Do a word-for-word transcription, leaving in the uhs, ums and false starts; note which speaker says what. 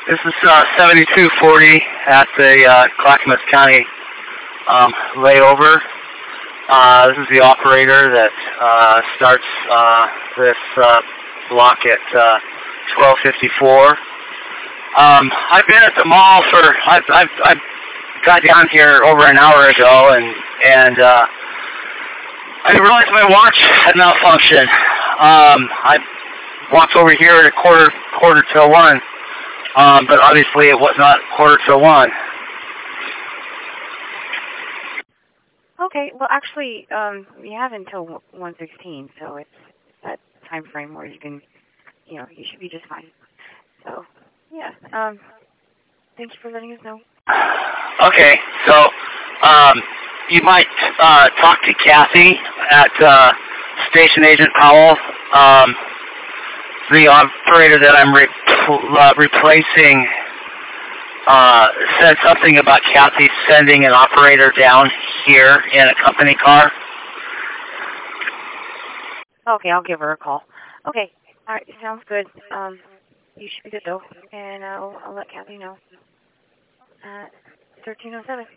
Speaker 1: This is uh, seventy-two forty at the uh, Clackamas County um, layover. Uh, this is the operator that uh, starts uh, this uh, block at uh, twelve fifty-four. Um, I've been at the mall for, I've, I've, I've got down here over an hour ago, and, and uh, I realized my watch had malfunctioned. Um, I walked over here at a quarter, quarter to one, um, but obviously it was not quarter to one.
Speaker 2: Okay, well, actually, um, you have until one sixteen, so it's that time frame where you can, you know, you should be just fine. So, yeah, um, thank you for letting us know.
Speaker 1: Okay, so um, you might uh, talk to Kathy at uh, Station Agent Powell. Um, the operator that I'm re uh, replacing uh, said something about Kathy sending an operator down here in a company car.
Speaker 2: Okay, I'll give her a call. Okay, all right, sounds good. Um, you should be good, though, and I'll, I'll let Kathy know. Uh, thirteen oh seven.